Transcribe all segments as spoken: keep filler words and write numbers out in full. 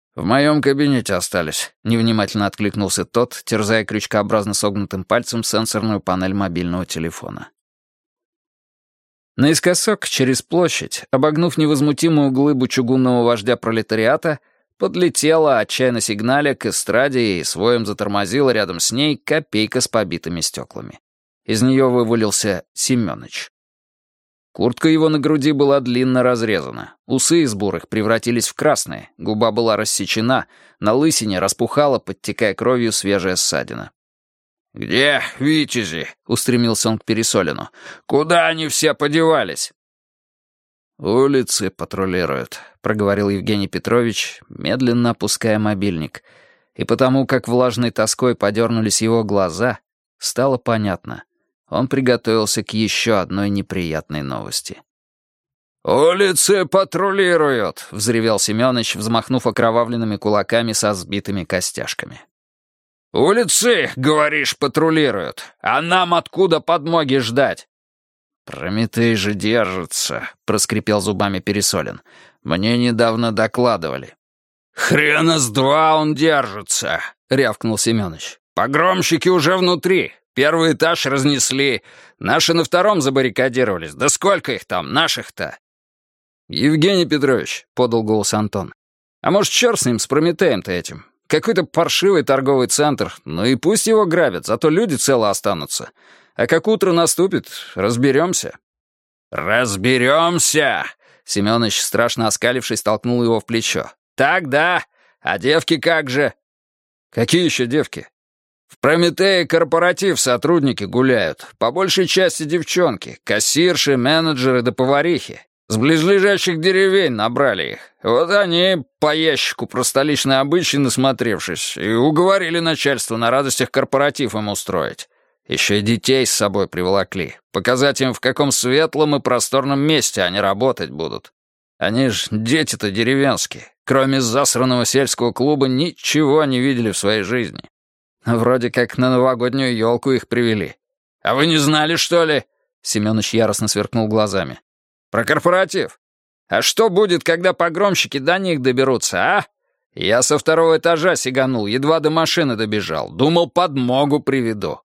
«В моем кабинете остались», — невнимательно откликнулся тот, терзая крючкообразно согнутым пальцем сенсорную панель мобильного телефона. Наискосок через площадь, обогнув невозмутимую глыбу чугунного вождя пролетариата, подлетела, отчаянно сигналя, к эстраде и своем затормозила рядом с ней копейка с побитыми стеклами. Из нее вывалился Семёныч. Куртка его на груди была длинно разрезана, усы из бурых превратились в красные, губа была рассечена, на лысине распухала, подтекая кровью, свежая ссадина. «Где витязи?» — устремился он к Пересолину. «Куда они все подевались?» «Улицы патрулируют», — проговорил Евгений Петрович, медленно опуская мобильник. И потому, как влажной тоской подернулись его глаза, стало понятно. Он приготовился к еще одной неприятной новости. «Улицы патрулируют!» — взревел Семёныч, взмахнув окровавленными кулаками со сбитыми костяшками. «Улицы, говоришь, патрулируют? А нам откуда подмоги ждать?» «Прометей же держится», — проскрипел зубами Пересолин. «Мне недавно докладывали». «Хрена с два он держится», — рявкнул Семёныч. «Погромщики уже внутри. Первый этаж разнесли. Наши на втором забаррикадировались. Да сколько их там, наших-то?» «Евгений Петрович», — подал голос Антон. «А может, черт с ним, с Прометеем-то этим? Какой-то паршивый торговый центр. Ну и пусть его грабят, зато люди целы останутся. А как утро наступит, разберемся». «Разберемся!» — Семёныч, страшно оскалившись, толкнул его в плечо. «Так, да. А девки как же?» «Какие еще девки?» «В Прометее корпоратив сотрудники гуляют. По большей части девчонки. Кассирши, менеджеры да поварихи. С близлежащих деревень набрали их. Вот они, по ящику про столичные обычаи насмотревшись, и уговорили начальство на радостях корпоратив им устроить. Еще и детей с собой приволокли. Показать им, в каком светлом и просторном месте они работать будут. Они ж дети-то деревенские. Кроме засраного сельского клуба ничего не видели в своей жизни. Вроде как на новогоднюю елку их привели. А вы не знали, что ли?» Семёныч яростно сверкнул глазами. «Про корпоратив. А что будет, когда погромщики до них доберутся, а? Я со второго этажа сиганул, едва до машины добежал. Думал, подмогу приведу».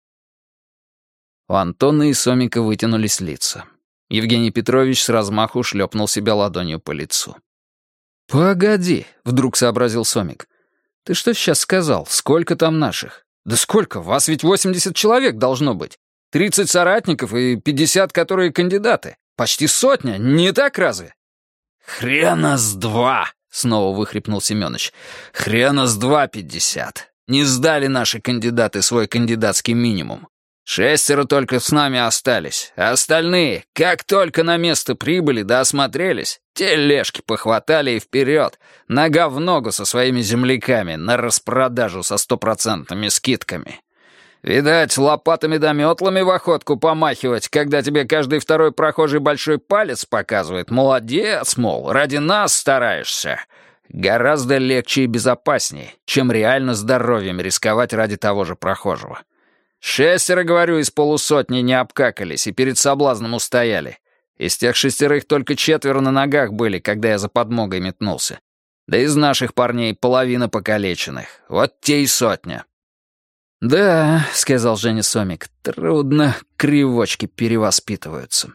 У Антона и Сомика вытянулись лица. Евгений Петрович с размаху шлепнул себя ладонью по лицу. «Погоди», — вдруг сообразил Сомик. «Ты что сейчас сказал? Сколько там наших? Да сколько? Вас ведь восемьдесят человек должно быть. тридцать соратников и пятьдесят, которые кандидаты. Почти сотня, не так разве?» «Хрена с два!» — снова выхрипнул Семёныч. «Хрена с два пятьдесят. Не сдали наши кандидаты свой кандидатский минимум. Шестеро только с нами остались, а остальные, как только на место прибыли да осмотрелись, те лешки похватали и вперед, нога в ногу со своими земляками на распродажу со стопроцентными скидками. Видать, лопатами да метлами в охотку помахивать, когда тебе каждый второй прохожий большой палец показывает. Молодец, мол, ради нас стараешься. Гораздо легче и безопаснее, чем реально здоровьем рисковать ради того же прохожего. Шестеро, говорю, из полусотни не обкакались и перед соблазном устояли. Из тех шестерых только четверо на ногах были, когда я за подмогой метнулся. Да из наших парней половина покалеченных. Вот те и сотня». «Да», — сказал Женя Сомик, — «трудно, кривочки перевоспитываются».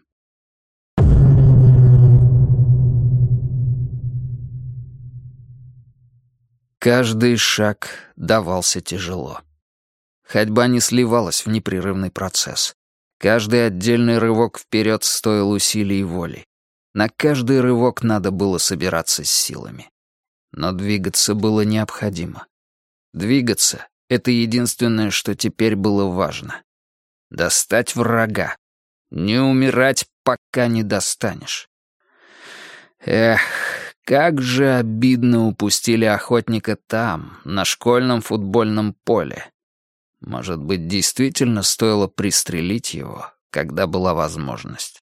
Каждый шаг давался тяжело. Ходьба не сливалась в непрерывный процесс. Каждый отдельный рывок вперед стоил усилий и воли. На каждый рывок надо было собираться с силами. Но двигаться было необходимо. Двигаться — это единственное, что теперь было важно. Достать врага. Не умирать, пока не достанешь. Эх, как же обидно упустили охотника там, на школьном футбольном поле. Может быть, действительно стоило пристрелить его, когда была возможность.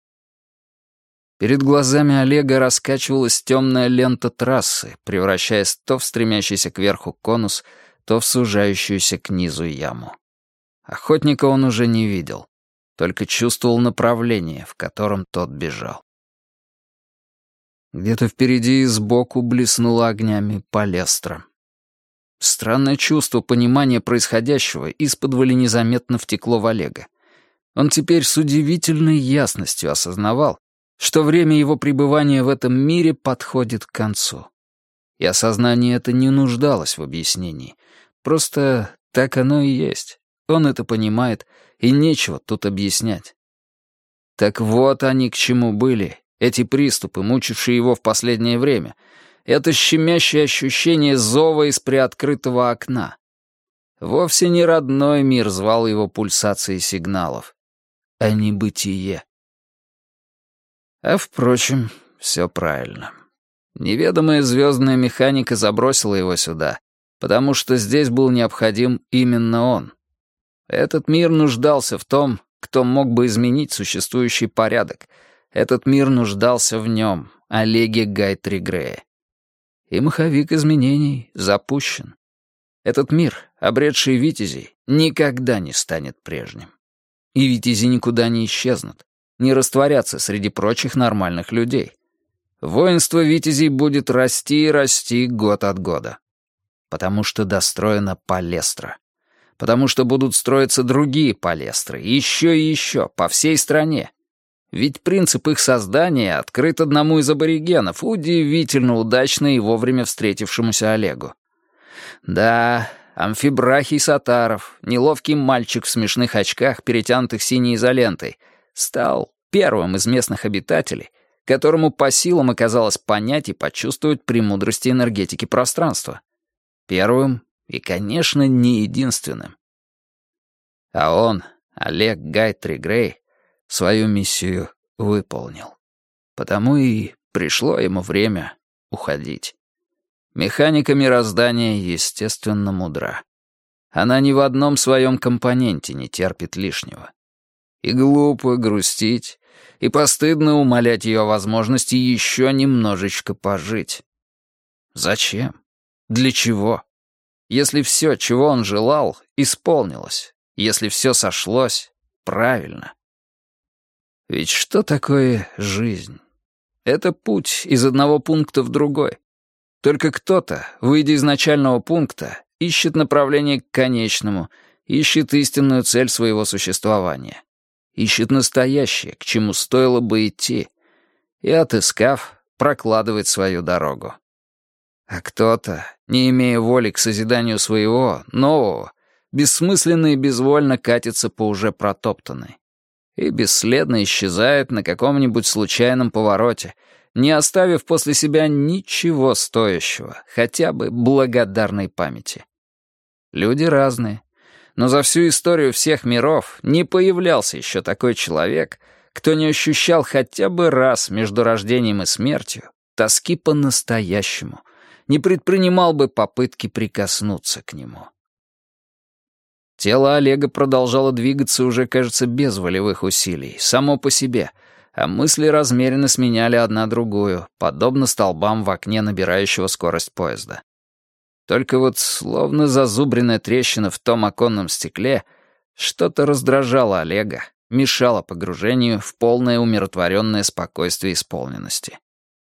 Перед глазами Олега раскачивалась темная лента трассы, превращаясь то в стремящийся кверху конус, то в сужающуюся к низу яму. Охотника он уже не видел, только чувствовал направление, в котором тот бежал. Где-то впереди и сбоку блеснула огнями палестра. Странное чувство понимания происходящего исподволь незаметно втекло в Олега. Он теперь с удивительной ясностью осознавал, что время его пребывания в этом мире подходит к концу. И осознание это не нуждалось в объяснении. Просто так оно и есть. Он это понимает, и нечего тут объяснять. Так вот они к чему были, эти приступы, мучившие его в последнее время. Это щемящее ощущение зова из приоткрытого окна. Вовсе не родной мир звал его пульсацией сигналов, а небытие. А, впрочем, все правильно. Неведомая звездная механика забросила его сюда, потому что здесь был необходим именно он. Этот мир нуждался в том, кто мог бы изменить существующий порядок. Этот мир нуждался в нем, Олеге Гайтри Грее. И маховик изменений запущен. Этот мир, обретший витязей, никогда не станет прежним. И витязи никуда не исчезнут, не растворятся среди прочих нормальных людей. Воинство витязей будет расти и расти год от года. Потому что достроена палестра. Потому что будут строиться другие палестры, еще и еще, по всей стране. Ведь принцип их создания открыт одному из аборигенов, удивительно удачно и вовремя встретившемуся Олегу. Да, Амфибрахий Сатаров, неловкий мальчик в смешных очках, перетянутых синей изолентой, стал первым из местных обитателей, которому по силам оказалось понять и почувствовать премудрости энергетики пространства. Первым и, конечно, не единственным. А он, Олег Гайтри Грей, свою миссию выполнил. Потому и пришло ему время уходить. Механика мироздания, естественно, мудра. Она ни в одном своем компоненте не терпит лишнего. И глупо грустить, и постыдно умолять ее о возможности еще немножечко пожить. Зачем? Для чего? Если все, чего он желал, исполнилось, если все сошлось правильно. Ведь что такое жизнь? Это путь из одного пункта в другой. Только кто-то, выйдя из начального пункта, ищет направление к конечному, ищет истинную цель своего существования. Ищет настоящее, к чему стоило бы идти, и, отыскав, прокладывает свою дорогу. А кто-то, не имея воли к созиданию своего, нового, бессмысленно и безвольно катится по уже протоптанной. И бесследно исчезает на каком-нибудь случайном повороте, не оставив после себя ничего стоящего, хотя бы благодарной памяти. Люди разные, но за всю историю всех миров не появлялся еще такой человек, кто не ощущал хотя бы раз между рождением и смертью тоски по-настоящему, не предпринимал бы попытки прикоснуться к нему. Тело Олега продолжало двигаться уже, кажется, без волевых усилий, само по себе, а мысли размеренно сменяли одна другую, подобно столбам в окне набирающего скорость поезда. Только вот, словно зазубренная трещина в том оконном стекле, что-то раздражало Олега, мешало погружению в полное умиротворенное спокойствие исполненности.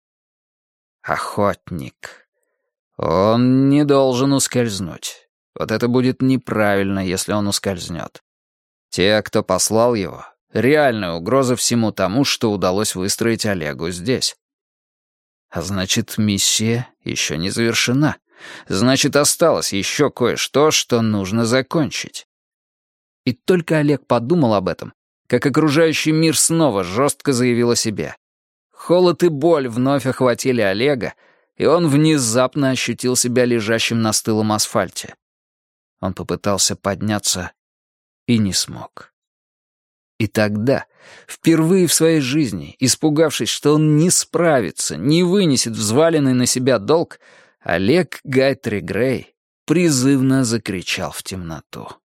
Охотник. Он не должен ускользнуть. Вот это будет неправильно, если он ускользнет. Те, кто послал его, реальная угроза всему тому, что удалось выстроить Олегу здесь. А значит, миссия еще не завершена. Значит, осталось еще кое-что, что нужно закончить. И только Олег подумал об этом, как окружающий мир снова жестко заявил о себе. Холод и боль вновь охватили Олега, и он внезапно ощутил себя лежащим на стылом асфальте. Он попытался подняться и не смог. И тогда, впервые в своей жизни, испугавшись, что он не справится, не вынесет взваленный на себя долг, Олег Гайтри Грей призывно закричал в темноту.